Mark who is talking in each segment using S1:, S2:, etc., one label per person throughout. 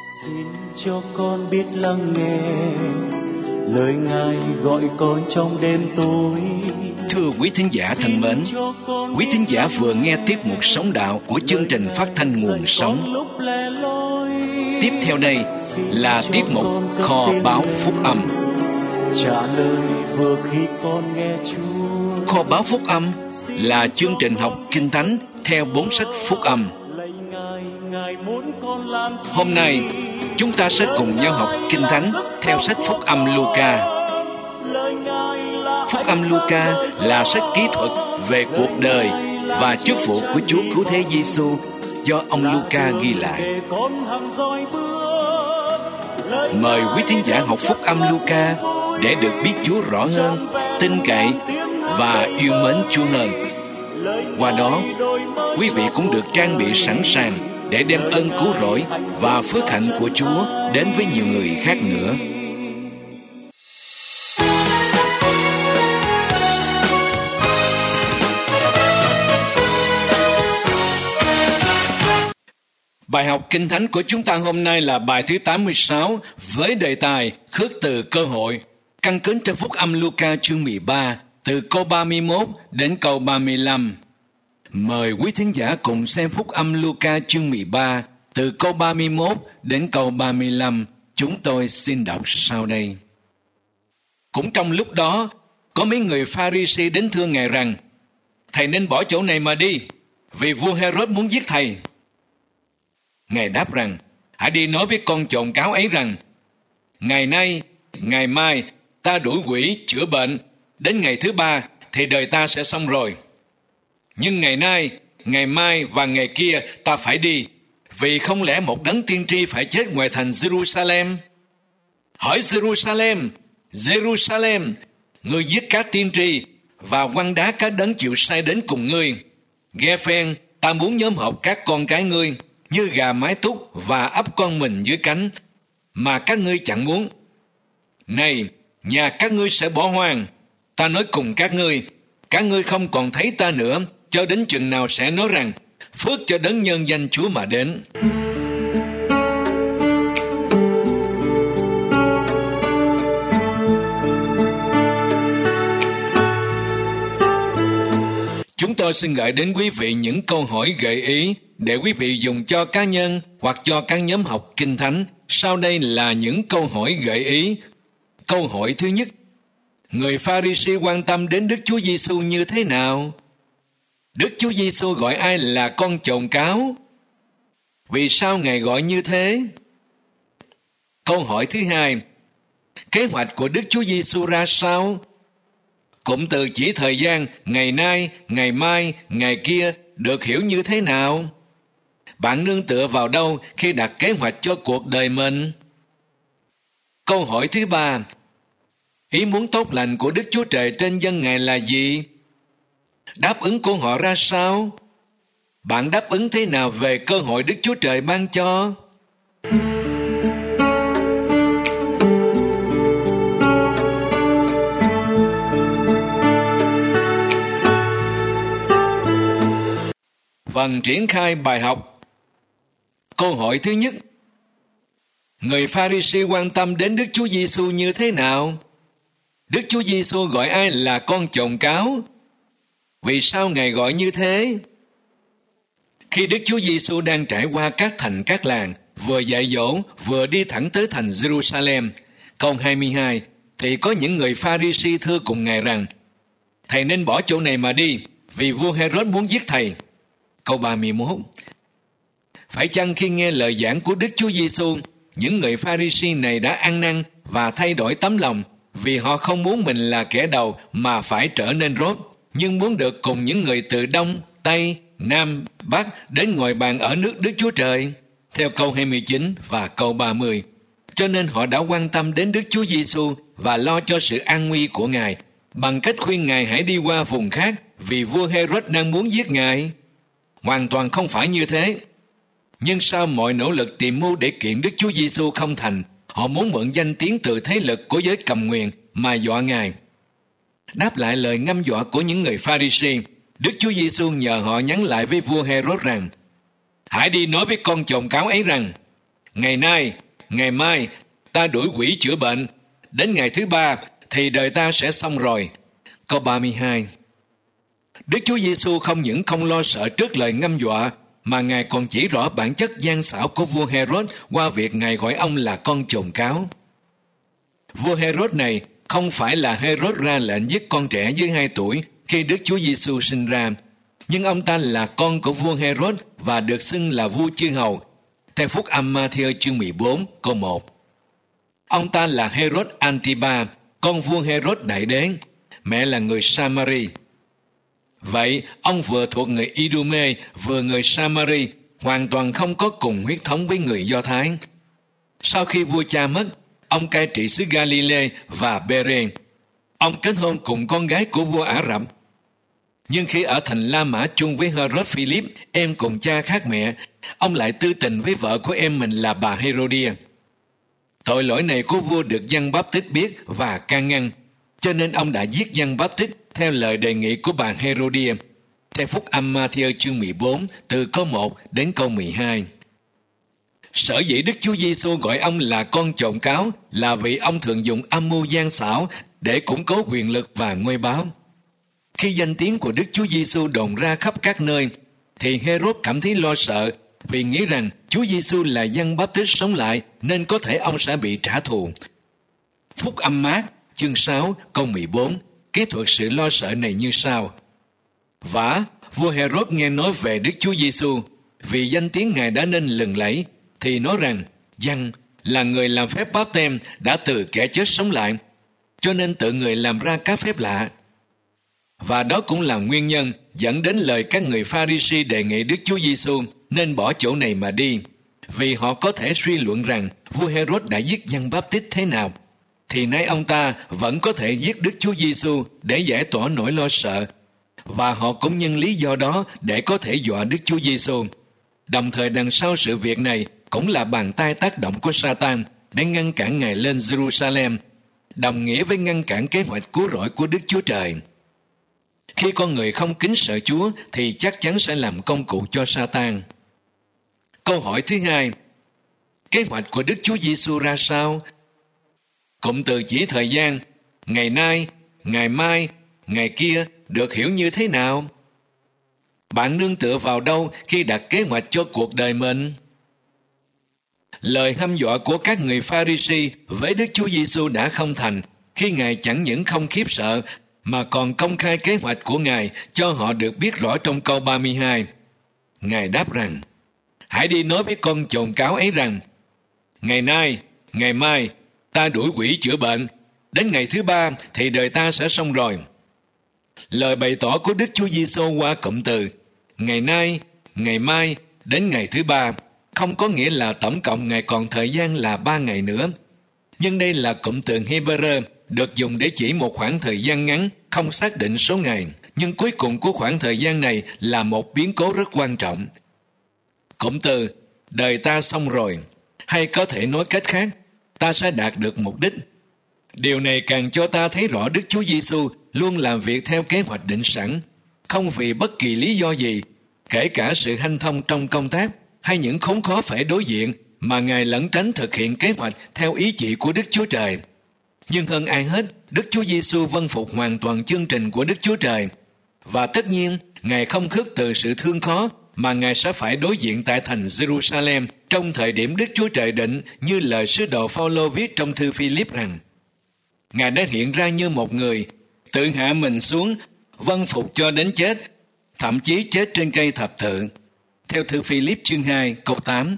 S1: Xin cho con biết lắng nghe lời Ngài gọi con trong đêm tối.
S2: Thưa quý thính giả thân mến, quý thính giả vừa nghe tiết mục Sống Đạo của chương trình phát thanh Nguồn Sống. Tiếp theo đây là tiết mục Kho Báu Phúc Âm.
S1: Trả lời vừa khi con nghe Chúa.
S2: Kho Báu Phúc Âm là chương trình học Kinh Thánh theo 4 sách Phúc Âm. Hôm nay chúng ta sẽ cùng nhau học Kinh Thánh theo sách Phúc Âm Luca. Phúc Âm Luca là sách kỹ thuật về cuộc đời và chức vụ của Chúa Cứu Thế Giêsu do ông Luca ghi lại. Mời quý thính giả học Phúc Âm Luca để được biết Chúa rõ hơn, tin cậy và yêu mến Chúa hơn. Qua đó, quý vị cũng được trang bị sẵn sàng để đem ơn cứu rỗi và phước hạnh của Chúa đến với nhiều người khác nữa. Bài học Kinh Thánh của chúng ta hôm nay là bài thứ 86 với đề tài Khước từ cơ hội, căn cứ trên Phúc Âm Luca chương 13 từ câu 31 đến câu 35. Mời quý thính giả cùng xem Phúc Âm Luca chương 13 từ câu 31 đến câu 35. Chúng tôi xin đọc sau đây. Cũng trong lúc đó, có mấy người Pha-ri-si đến thưa Ngài rằng: Thầy nên bỏ chỗ này mà đi, vì vua Hê-rốt muốn giết thầy. Ngài đáp rằng: Hãy đi nói với con chồn cáo ấy rằng: Ngày nay, ngày mai ta đuổi quỷ chữa bệnh, đến ngày thứ ba thì đời ta sẽ xong rồi. Nhưng ngày nay, ngày mai và ngày kia ta phải đi, vì không lẽ một đấng tiên tri phải chết ngoài thành Jerusalem? Hỏi Jerusalem, Jerusalem, ngươi giết các tiên tri và quăng đá các đấng chịu sai đến cùng ngươi. Ghe phen, ta muốn nhóm họp các con cái ngươi như gà mái túc và ấp con mình dưới cánh, mà các ngươi chẳng muốn. Này, nhà các ngươi sẽ bỏ hoang. Ta nói cùng các ngươi không còn thấy ta nữa, cho đến chừng nào sẽ nói rằng: Phước cho đấng nhân danh Chúa mà đến. Chúng tôi xin gửi đến quý vị những câu hỏi gợi ý để quý vị dùng cho cá nhân hoặc cho các nhóm học Kinh Thánh. Sau đây là những câu hỏi gợi ý. Câu hỏi thứ nhất: người Pha-ri-si quan tâm đến Đức Chúa Giêsu như thế nào? Đức Chúa Giêsu gọi ai là con chồn cáo? Vì sao Ngài gọi như thế? Câu hỏi thứ hai: kế hoạch của Đức Chúa Giêsu ra sao? Cụm từ chỉ thời gian ngày nay, ngày mai, ngày kia được hiểu như thế nào? Bạn nương tựa vào đâu khi đặt kế hoạch cho cuộc đời mình? Câu hỏi thứ ba: ý muốn tốt lành của Đức Chúa Trời trên dân Ngài là gì? Đáp ứng của họ ra sao? Bạn đáp ứng thế nào về cơ hội Đức Chúa Trời ban cho? Phần triển khai bài học. Câu hỏi thứ nhất: người Pha-ri-si quan tâm đến Đức Chúa Giêsu như thế nào? Đức Chúa Giêsu gọi ai là con chồn cáo? Vì sao Ngài gọi như thế? Khi Đức Chúa Giêsu đang trải qua các thành các làng, vừa dạy dỗ vừa đi thẳng tới thành Jerusalem, câu 22, thì có những người Pha-ri-si thưa cùng Ngài rằng: Thầy nên bỏ chỗ này mà đi, vì vua Hê-rốt muốn giết thầy. Câu 31, phải chăng khi nghe lời giảng của Đức Chúa Giêsu, những người Pha-ri-si này đã ăn năn và thay đổi tấm lòng, vì họ không muốn mình là kẻ đầu mà phải trở nên rốt, nhưng muốn được cùng những người từ Đông, Tây, Nam, Bắc đến ngồi bàn ở nước Đức Chúa Trời? Theo câu 29 và câu 30. Cho nên họ đã quan tâm đến Đức Chúa Giêsu và lo cho sự an nguy của Ngài bằng cách khuyên Ngài hãy đi qua vùng khác, vì vua Hê-rốt đang muốn giết Ngài. Hoàn toàn không phải như thế. Nhưng sau mọi nỗ lực tìm mưu để kiện Đức Chúa Giêsu không thành, họ muốn mượn danh tiếng từ thế lực của giới cầm quyền mà dọa Ngài. Đáp lại lời ngâm dọa của những người Pha-ri-si, Đức Chúa Giêsu nhờ họ nhắn lại với vua Hê-rốt rằng: Hãy đi nói với con chồn cáo ấy rằng: Ngày nay, ngày mai, ta đuổi quỷ chữa bệnh. Đến ngày thứ ba thì đời ta sẽ xong rồi. Câu 32. Đức Chúa Giêsu không những không lo sợ trước lời ngâm dọa, mà Ngài còn chỉ rõ bản chất gian xảo của vua Herod qua việc Ngài gọi ông là con chồn cáo. Vua Herod này không phải là Herod ra lệnh giết con trẻ dưới 2 tuổi khi Đức Chúa Giêsu sinh ra, nhưng ông ta là con của vua Herod và được xưng là vua chư hầu, theo Phúc Âm Ma-thi-ơ chương 14 câu 1. Ông ta là Herod Antipa, con vua Herod Đại Đế, mẹ là người Samari. Vậy, ông vừa thuộc người Idume, vừa người Samari, hoàn toàn không có cùng huyết thống với người Do Thái. Sau khi vua cha mất, ông cai trị xứ Galilee và Bere. Ông kết hôn cùng con gái của vua Ả Rập. Nhưng khi ở thành La Mã chung với Herod Philip, em cùng cha khác mẹ, ông lại tư tình với vợ của em mình là bà Herodia. Tội lỗi này của vua được Giăng Báp-tít biết và can ngăn, cho nên ông đã giết Giăng Báp-tít theo lời đề nghị của bà Herodia, theo Phúc Âm Ma-thi-ơ chương 14 từ câu 1 đến câu 12. Sở dĩ Đức Chúa Giêsu gọi ông là con chồn cáo là vì ông thường dùng âm mưu gian xảo để củng cố quyền lực và ngôi báo. Khi danh tiếng của Đức Chúa Giêsu đồn ra khắp các nơi, thì Herod cảm thấy lo sợ vì nghĩ rằng Chúa Giêsu là Giăng Báp-tít sống lại nên có thể ông sẽ bị trả thù. Phúc Âm Mác chương 6 câu 14 kỹ thuật sự lo sợ này như sau. Vả, vua Herod nghe nói về Đức Chúa Giêsu vì danh tiếng Ngài đã nên lừng lẫy, thì nói rằng Giăng là người làm phép báp têm đã từ kẻ chết sống lại, cho nên tự người làm ra các phép lạ. Và đó cũng là nguyên nhân dẫn đến lời các người Pha-ri-si đề nghị Đức Chúa Giêsu nên bỏ chỗ này mà đi, vì họ có thể suy luận rằng vua Herod đã giết Giăng Báp-tít thế nào, thì nay ông ta vẫn có thể giết Đức Chúa Giêsu để giải tỏa nỗi lo sợ, và họ cũng nhân lý do đó để có thể dọa Đức Chúa Giêsu. Đồng thời đằng sau sự việc này cũng là bàn tay tác động của Sa-tan để ngăn cản Ngài lên Jerusalem, đồng nghĩa với ngăn cản kế hoạch cứu rỗi của Đức Chúa Trời. Khi con người không kính sợ Chúa thì chắc chắn sẽ làm công cụ cho Sa-tan. Câu hỏi thứ hai, kế hoạch của Đức Chúa Giêsu ra sao? Cụm từ chỉ thời gian, ngày nay, ngày mai, ngày kia được hiểu như thế nào? Bạn nương tựa vào đâu khi đặt kế hoạch cho cuộc đời mình? Lời hăm dọa của các người Pha-ri-si với Đức Chúa Giêsu đã không thành khi Ngài chẳng những không khiếp sợ mà còn công khai kế hoạch của Ngài cho họ được biết rõ trong câu 32. Ngài đáp rằng, hãy đi nói với con chồn cáo ấy rằng, ngày nay, ngày mai, ta đuổi quỷ chữa bệnh, đến ngày thứ ba thì đời ta sẽ xong rồi. Lời bày tỏ của Đức Chúa Giêsu qua cụm từ ngày nay, ngày mai, đến ngày thứ ba không có nghĩa là tổng cộng Ngài còn thời gian là 3 ngày nữa. Nhưng đây là cụm từ Hebrew được dùng để chỉ một khoảng thời gian ngắn, không xác định số ngày, nhưng cuối cùng của khoảng thời gian này là một biến cố rất quan trọng. Cụm từ đời ta xong rồi, hay có thể nói cách khác, ta sẽ đạt được mục đích. Điều này càng cho ta thấy rõ Đức Chúa Giêsu luôn làm việc theo kế hoạch định sẵn, không vì bất kỳ lý do gì, kể cả sự hanh thông trong công tác hay những khốn khó phải đối diện, mà Ngài lẩn tránh thực hiện kế hoạch theo ý chỉ của Đức Chúa Trời. Nhưng hơn ai hết, Đức Chúa Giêsu vâng phục hoàn toàn chương trình của Đức Chúa Trời. Và tất nhiên, Ngài không khước từ sự thương khó mà Ngài sẽ phải đối diện tại thành Jerusalem trong thời điểm Đức Chúa Trời định, như lời sứ đồ Phao-lô viết trong thư Phi-líp rằng, Ngài đã hiện ra như một người, tự hạ mình xuống, vâng phục cho đến chết, thậm chí chết trên cây thập tự. Theo thư Phi-líp chương 2 câu 8.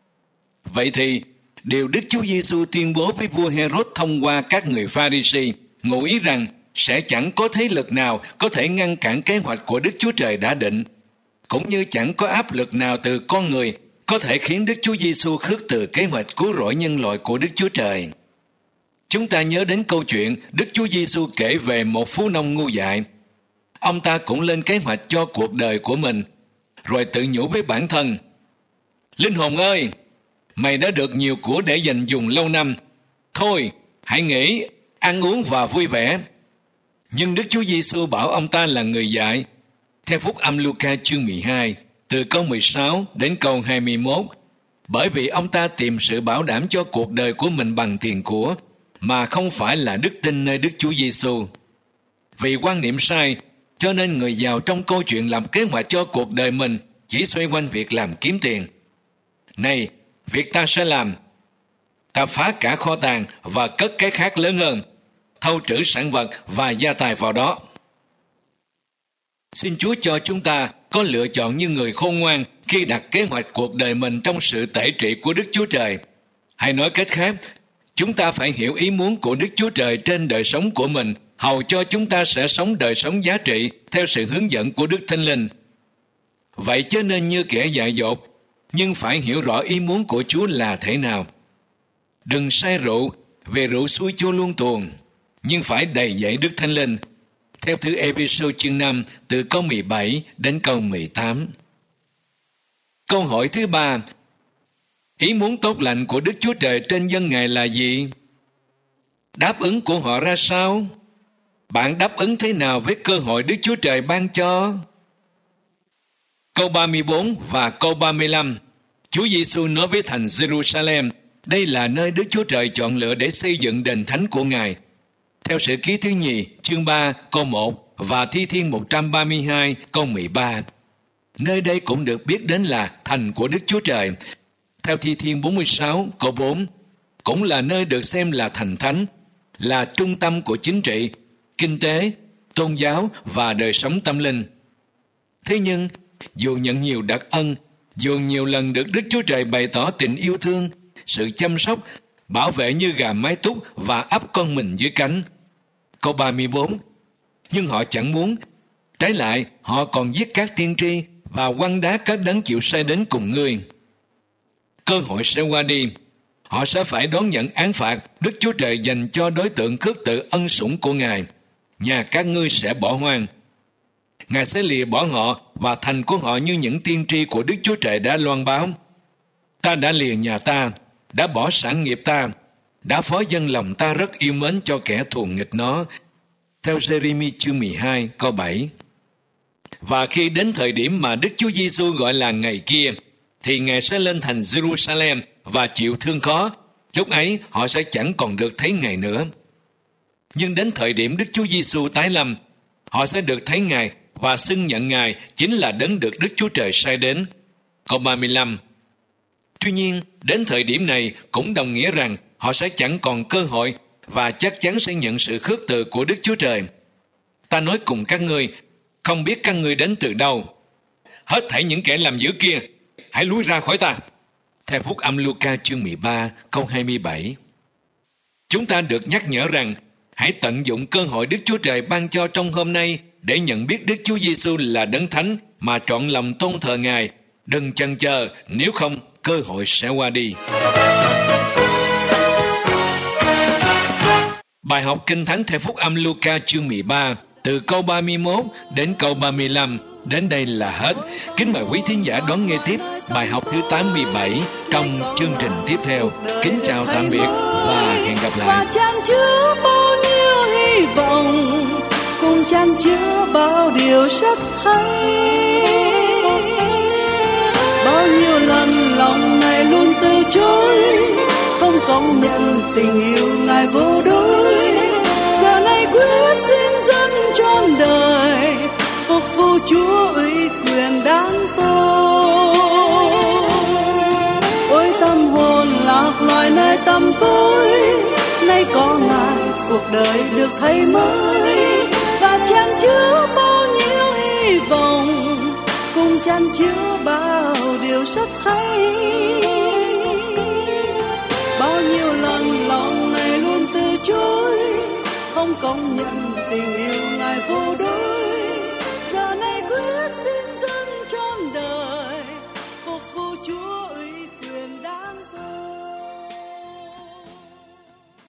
S2: Vậy thì, điều Đức Chúa Giêsu tuyên bố với vua Herod thông qua các người Pha-ri-si, ngụ ý rằng sẽ chẳng có thế lực nào có thể ngăn cản kế hoạch của Đức Chúa Trời đã định, cũng như chẳng có áp lực nào từ con người có thể khiến Đức Chúa Giêsu khước từ kế hoạch cứu rỗi nhân loại của Đức Chúa Trời. Chúng ta nhớ đến câu chuyện Đức Chúa Giêsu kể về một phú nông ngu dại. Ông ta cũng lên kế hoạch cho cuộc đời của mình, rồi tự nhủ với bản thân, linh hồn ơi, mày đã được nhiều của để dành dùng lâu năm. Thôi, hãy nghỉ, ăn uống và vui vẻ. Nhưng Đức Chúa Giêsu bảo ông ta là người dại. Theo Phúc Âm Luca chương 12, từ câu 16 đến câu 21, bởi vì ông ta tìm sự bảo đảm cho cuộc đời của mình bằng tiền của, mà không phải là đức tin nơi Đức Chúa Giêsu. Vì quan niệm sai, cho nên người giàu trong câu chuyện làm kế hoạch cho cuộc đời mình chỉ xoay quanh việc làm kiếm tiền. Này, việc ta sẽ làm, ta phá cả kho tàng và cất cái khác lớn hơn, thâu trữ sản vật và gia tài vào đó. Xin Chúa cho chúng ta có lựa chọn như người khôn ngoan khi đặt kế hoạch cuộc đời mình trong sự tể trị của Đức Chúa Trời. Hay nói cách khác, chúng ta phải hiểu ý muốn của Đức Chúa Trời trên đời sống của mình, hầu cho chúng ta sẽ sống đời sống giá trị theo sự hướng dẫn của Đức Thánh Linh. Vậy chớ nên như kẻ dại dột, nhưng phải hiểu rõ ý muốn của Chúa là thế nào. Đừng say rượu, vì rượu xuôi chua luôn tuồng, nhưng phải đầy dẫy Đức Thánh Linh. Theo thư Ê-phê-sô chương 5 từ câu 17 đến câu 18. Câu hỏi thứ 3. Ý muốn tốt lành của Đức Chúa Trời trên dân Ngài là gì? Đáp ứng của họ ra sao? Bạn đáp ứng thế nào với cơ hội Đức Chúa Trời ban cho? Câu 34 và câu 35. Chúa Giêsu nói với thành Jerusalem, đây là nơi Đức Chúa Trời chọn lựa để xây dựng đền thánh của Ngài. Theo Sử Ký thứ nhì, chương 3, câu 1 và Thi Thiên 132, câu 13. Nơi đây cũng được biết đến là thành của Đức Chúa Trời. Theo Thi Thiên 46, câu 4, cũng là nơi được xem là thành thánh, là trung tâm của chính trị, kinh tế, tôn giáo và đời sống tâm linh. Thế nhưng, dù nhận nhiều đặc ân, dù nhiều lần được Đức Chúa Trời bày tỏ tình yêu thương, sự chăm sóc, bảo vệ như gà mái túc và ấp con mình dưới cánh. Câu 34. Nhưng họ chẳng muốn. Trái lại, họ còn giết các tiên tri và quăng đá các đấng chịu sai đến cùng ngươi. Cơ hội sẽ qua đi. Họ sẽ phải đón nhận án phạt Đức Chúa Trời dành cho đối tượng khước từ ân sủng của Ngài. Nhà các ngươi sẽ bỏ hoang. Ngài sẽ lìa bỏ họ và thành của họ như những tiên tri của Đức Chúa Trời đã loan báo. Ta đã lìa nhà ta, đã bỏ sản nghiệp ta, đã phó dâng lòng ta rất yêu mến cho kẻ thù nghịch nó. Theo Giê-ri-mi chương 12 câu 7. Và khi đến thời điểm mà Đức Chúa Giêsu gọi là ngày kia, thì Ngài sẽ lên thành Jerusalem và chịu thương khó. Lúc ấy họ sẽ chẳng còn được thấy Ngài nữa. Nhưng đến thời điểm Đức Chúa Giêsu tái lâm, họ sẽ được thấy Ngài và xưng nhận Ngài chính là đấng được Đức Chúa Trời sai đến. Câu 35. Tuy nhiên, đến thời điểm này cũng đồng nghĩa rằng họ sẽ chẳng còn cơ hội và chắc chắn sẽ nhận sự khước từ của Đức Chúa Trời. Ta nói cùng các ngươi, không biết các ngươi đến từ đâu. Hết thảy những kẻ làm dữ kia, hãy lùi ra khỏi ta. Theo Phúc Âm Luca chương 13 câu 27. Chúng ta được nhắc nhở rằng hãy tận dụng cơ hội Đức Chúa Trời ban cho trong hôm nay để nhận biết Đức Chúa Giêsu là đấng thánh mà trọn lòng tôn thờ Ngài. Đừng chần chờ, nếu không cơ hội sẽ qua đi. Bài học Kinh Thánh theo Phúc Âm Luca chương 13 từ câu 31 đến câu 35 đến đây là hết. Kính mời quý thính giả đón nghe tiếp bài học thứ 87 trong chương trình tiếp theo. Kính chào tạm biệt và hẹn gặp lại.
S3: Và chan chứa bao nhiêu hy vọng, cùng chan chứa bao điều rất hay. Bao nhiêu lần lòng này luôn từ chối, không công nhận tình yêu Ngài vô đối. Giờ này quyết xin dâng trọn đời, phục vụ Chúa ủy quyền đáng tôn. Ôi tâm hồn lạc loài nơi tăm tối, nay có Ngài cuộc đời được thay mới. Và chan chứa bao nhiêu hy vọng, cùng chan chứa bao điều rất hay. Bao nhiêu lần lòng này luôn từ chối, không công nhận tình yêu Ngài vô đối.